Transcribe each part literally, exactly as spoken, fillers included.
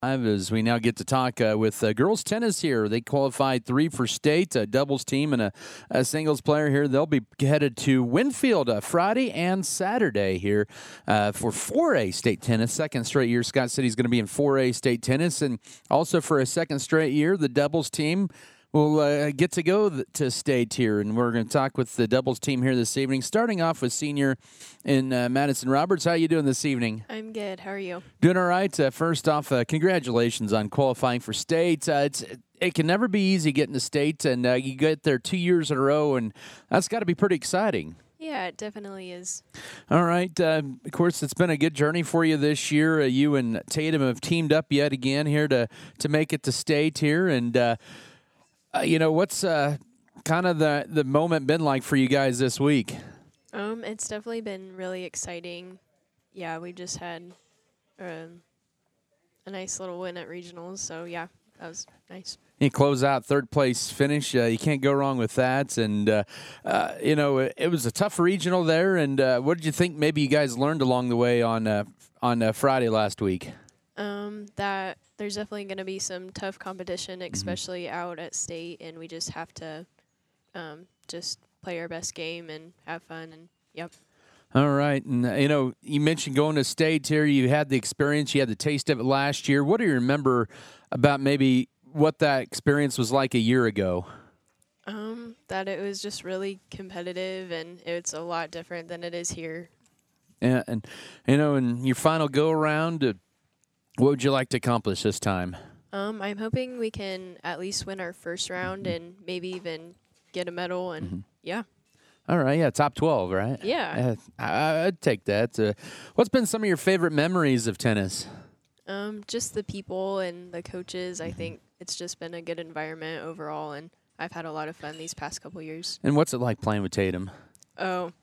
As we now get to talk uh, with uh, girls tennis here. They qualified three for state, a doubles team and a, a singles player here. They'll be headed to Winfield uh, Friday and Saturday here uh, for four A state tennis. Second straight year, Scott City's going to be in four A state tennis. And also for a second straight year, the doubles team will uh, get to go th- to state here, and we're going to talk with the doubles team here this evening, starting off with senior in uh, Madison Roberts. How you doing this evening? I'm good. How are you? Doing all right. Uh, first off, uh, congratulations on qualifying for state. Uh, it's It can never be easy getting to state, and uh, you get there two years in a row, and that's got to be pretty exciting. Yeah, it definitely is. All right. Uh, of course, it's been a good journey for you this year. Uh, you and Tatum have teamed up yet again here to, to make it to state here, and uh, Uh, you know, what's uh, kind of the, the moment been like for you guys this week? Um, it's definitely been really exciting. Yeah, we just had um, a nice little win at regionals, so yeah, that was nice. You close out third place finish. Uh, you can't go wrong with that. And, uh, uh, you know, it, it was a tough regional there. And uh, what did you think maybe you guys learned along the way on, uh, on uh, Friday last week? Um, that there's definitely going to be some tough competition, especially mm-hmm. out at state, and we just have to um, just play our best game and have fun. And yep. All right. And, uh, you know, you mentioned going to state here. You had the experience. You had the taste of it last year. What do you remember about maybe what that experience was like a year ago? Um, that it was just really competitive, and it's a lot different than it is here. Yeah, and, you know, in your final go-around, uh, what would you like to accomplish this time? Um, I'm hoping we can at least win our first round and maybe even get a medal. And, mm-hmm. yeah. All right. Yeah, top twelve, right? Yeah. Uh, I, I'd take that. Uh, what's been some of your favorite memories of tennis? Um, just the people and the coaches. I think it's just been a good environment overall, and I've had a lot of fun these past couple years. And what's it like playing with Tatum? Oh,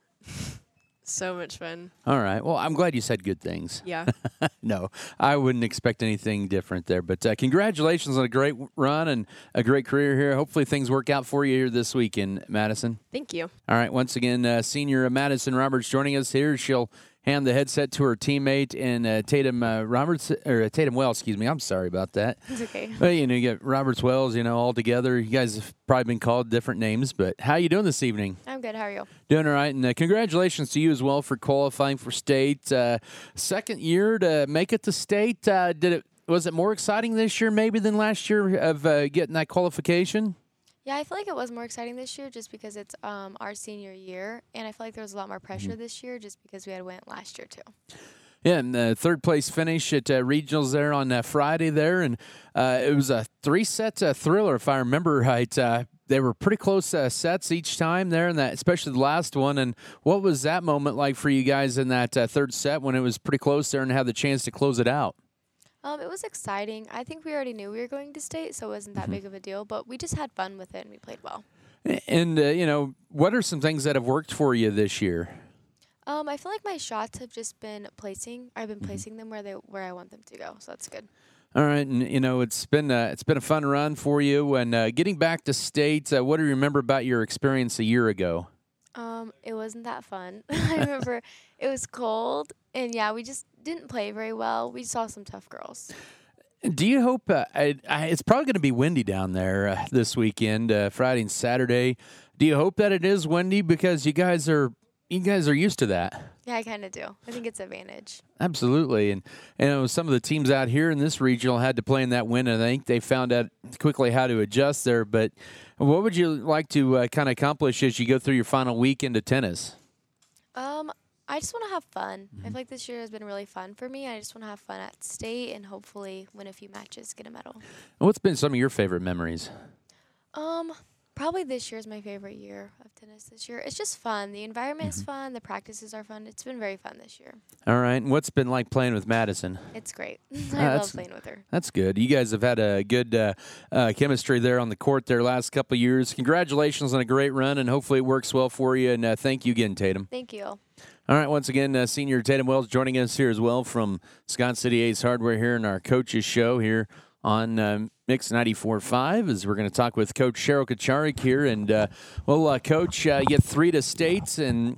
so much fun. All right. Well, I'm glad you said good things. Yeah. No, I wouldn't expect anything different there. But uh, congratulations on a great run and a great career here. Hopefully things work out for you here this week in Madison. Thank you. All right. Once again, uh, senior Madison Roberts joining us here. She'll hand the headset to her teammate and uh, Tatum uh, Roberts or uh, Tatum Wells. Excuse me. I'm sorry about that. It's okay. Well, you know, you got Roberts Wells. You know, all together. You guys have probably been called different names. But how you doing this evening? I'm good. How are you? Doing all right, and uh, congratulations to you as well for qualifying for state. Uh, second year to make it to state. Uh, did it? Was it more exciting this year maybe than last year of uh, getting that qualification? Yeah, I feel like it was more exciting this year just because it's um, our senior year, and I feel like there was a lot more pressure mm-hmm. this year just because we had went last year too. Yeah, and the third place finish at uh, regionals there on uh, Friday there, and uh, it was a three-set uh, thriller if I remember right. Uh, they were pretty close uh, sets each time there, and that especially the last one. And what was that moment like for you guys in that uh, third set when it was pretty close there and had the chance to close it out? Um, it was exciting. I think we already knew we were going to state, so it wasn't that mm-hmm. big of a deal. But we just had fun with it, and we played well. And, uh, you know, what are some things that have worked for you this year? Um, I feel like my shots have just been placing. I've been mm-hmm. placing them where they where I want them to go, so that's good. All right, and you know it's been uh, it's been a fun run for you. And uh, getting back to state, uh, what do you remember about your experience a year ago? Um, it wasn't that fun. I remember it was cold, and yeah, we just didn't play very well. We saw some tough girls. Do you hope uh, I, I, it's probably going to be windy down there uh, this weekend, uh, Friday and Saturday? Do you hope that it is windy because you guys are you guys are used to that? Yeah, I kind of do. I think it's an advantage. Absolutely, and you know some of the teams out here in this regional had to play in that wind. And I think they found out quickly how to adjust there. But what would you like to uh, kind of accomplish as you go through your final weekend of tennis? Um. I just want to have fun. Mm-hmm. I feel like this year has been really fun for me. I just want to have fun at state and hopefully win a few matches, get a medal. And what's been some of your favorite memories? Um, probably this year is my favorite year of tennis this year. It's just fun. The environment mm-hmm. is fun. The practices are fun. It's been very fun this year. All right. And what's been like playing with Madison? It's great. I uh, love playing with her. That's good. You guys have had a good uh, uh, chemistry there on the court there last couple of years. Congratulations on a great run, and hopefully it works well for you. And uh, thank you again, Tatum. Thank you. All right, once again, uh, Senior Tatum Wells joining us here as well from Scott City Ace Hardware here in our Coaches Show here on um, Mix ninety-four point five as we're going to talk with Coach Cheryl Kacharik here. And, uh, well, uh, Coach, uh, you get three to states, and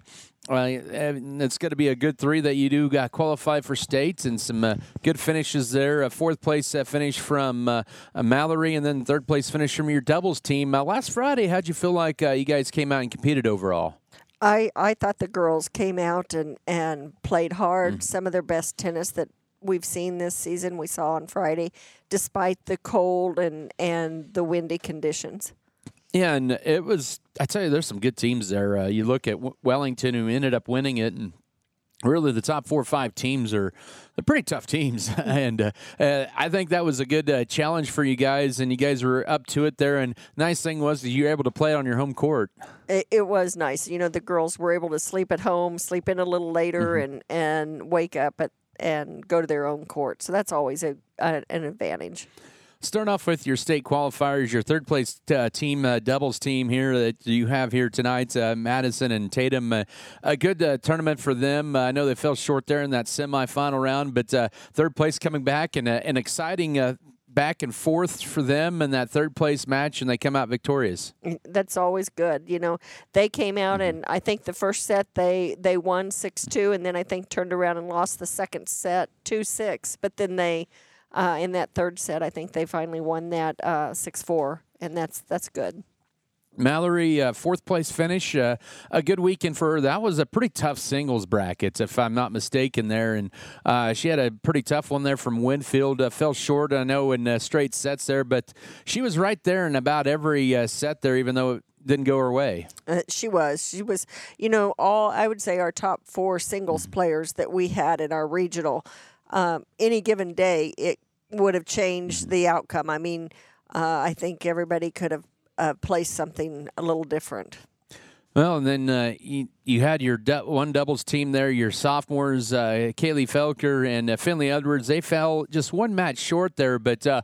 Uh, it's going to be a good three that you do uh, qualify for state, and some uh, good finishes there. A fourth place uh, finish from uh, uh, Mallory, and then third place finish from your doubles team. Uh, last Friday, how'd you feel like uh, you guys came out and competed overall? I, I thought the girls came out and, and played hard. Mm. Some of their best tennis that we've seen this season we saw on Friday, despite the cold and, and the windy conditions. Yeah, and it was, I tell you, there's some good teams there. Uh, you look at w- Wellington, who ended up winning it, and really the top four or five teams are they're pretty tough teams. and uh, uh, I think that was a good uh, challenge for you guys, and you guys were up to it there. And nice thing was that you were able to play it on your home court. It, it was nice. You know, the girls were able to sleep at home, sleep in a little later, mm-hmm. and, and wake up at and go to their own court. So that's always a, a an advantage. Start off with your state qualifiers, your third place uh, team, uh, doubles team here that you have here tonight, uh, Madison and Tatum. Uh, a good uh, tournament for them. Uh, I know they fell short there in that semifinal round, but uh, third place coming back and uh, an exciting uh, back and forth for them in that third place match, and they come out victorious. That's always good. You know, they came out, and I think the first set they, they won six two, and then I think turned around and lost the second set two six, but then they – Uh, in that third set, I think they finally won that uh, six four, and that's that's good. Mallory, uh, fourth place finish, uh, a good weekend for her. That was a pretty tough singles bracket, if I'm not mistaken there. And uh, she had a pretty tough one there from Winfield. Uh, fell short, I know, in uh, straight sets there, but she was right there in about every uh, set there, even though it didn't go her way. Uh, she was. She was, you know, all, I would say our top four singles mm-hmm. players that we had in our regional. Um, any given day, it would have changed the outcome. I mean, uh, I think everybody could have uh, placed something a little different. Well, and then uh, you, you had your du- one doubles team there, your sophomores, uh, Kaylee Felker and uh, Finley Edwards. They fell just one match short there, but uh,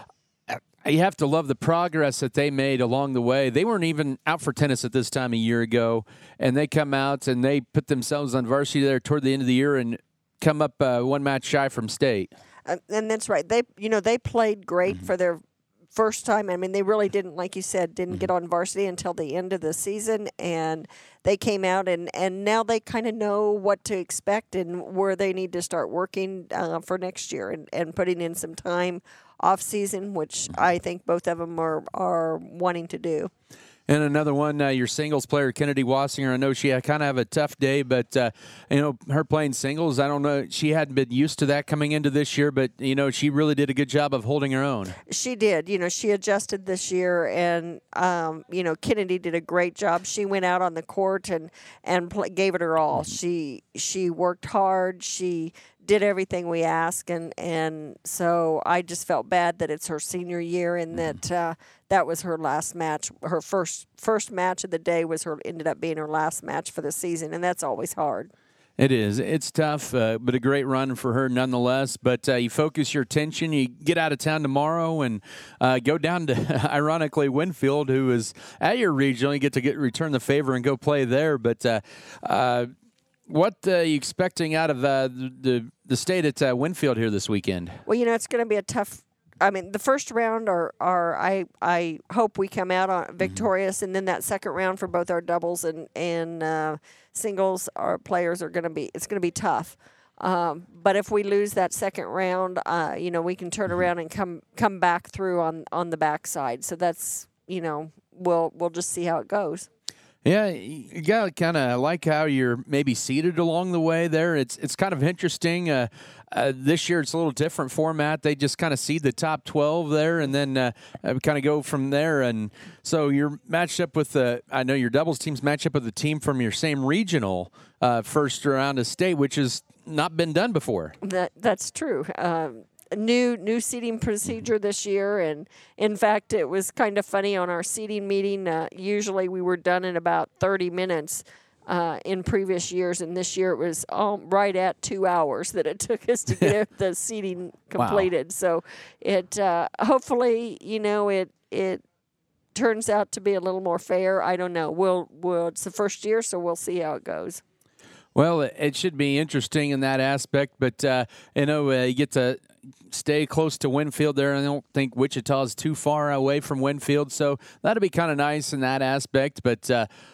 you have to love the progress that they made along the way. They weren't even out for tennis at this time a year ago, and they come out and they put themselves on varsity there toward the end of the year and come up uh, one match shy from state. Uh, and that's right. They, you know, they played great mm-hmm. for their first time. I mean, they really didn't, like you said, didn't mm-hmm. get on varsity until the end of the season, and they came out, and, and now they kind of know what to expect and where they need to start working uh, for next year and, and putting in some time off season, which I think both of them are, are wanting to do. And another one, uh, your singles player, Kennedy Wassinger. I know she kind of have a tough day, but, uh, you know, her playing singles, I don't know. She hadn't been used to that coming into this year, but, you know, she really did a good job of holding her own. She did. You know, she adjusted this year, and, um, you know, Kennedy did a great job. She went out on the court and, and pl- gave it her all. She, she worked hard. She did everything we asked, and, and so I just felt bad that it's her senior year and that uh, that was her last match. Her first first match of the day was her ended up being her last match for the season, and that's always hard. It is. It's tough, uh, but a great run for her nonetheless. But uh, you focus your attention. You get out of town tomorrow and uh, go down to, ironically, Winfield, who is at your regional. You get to get return the favor and go play there. But uh, uh, what uh, are you expecting out of uh, the the state at uh, Winfield here this weekend? Well, you know, it's going to be a tough. I mean, the first round are, are I I hope we come out on victorious, mm-hmm. and then that second round for both our doubles and and uh, singles, our players are going to be. It's going to be tough. Um, but if we lose that second round, uh, you know, we can turn mm-hmm. around and come come back through on on the backside. So that's, you know, we'll we'll just see how it goes. Yeah, you got to kind of like how you're maybe seated along the way there. It's it's kind of interesting. Uh, uh, this year it's a little different format. They just kind of seed the top twelve there, and then uh, kind of go from there. And so you're matched up with the. I know your doubles teams match up with the team from your same regional uh, first round of state, which has not been done before. That that's true. Um, new new seating procedure this year, and in fact it was kind of funny on our seating meeting. Uh, usually we were done in about thirty minutes uh, in previous years, and this year it was um, right at two hours that it took us to get the seating completed. Wow. So it uh, hopefully, you know, it it turns out to be a little more fair. I don't know. We'll we'll it's the first year, so we'll see how it goes. Well, it should be interesting in that aspect, but, uh, you know, uh, you get to stay close to Winfield there. I don't think Wichita is too far away from Winfield, so that'll be kind of nice in that aspect. But uh,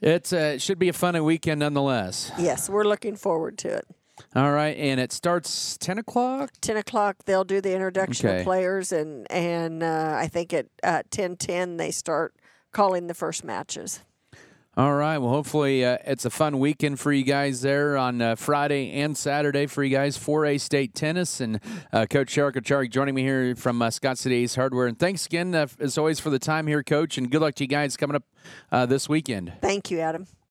It's, uh, it should be a fun weekend nonetheless. Yes, we're looking forward to it. All right, and it starts ten o'clock? ten o'clock, they'll do the introduction Okay. of players, and, and uh, I think at uh, ten ten they start calling the first matches. All right. Well, hopefully uh, it's a fun weekend for you guys there on uh, Friday and Saturday for you guys. four A State Tennis and uh, Coach Shark Acharek joining me here from uh, Scott City Ace Hardware. And thanks again, uh, as always, for the time here, Coach, and good luck to you guys coming up uh, this weekend. Thank you, Adam.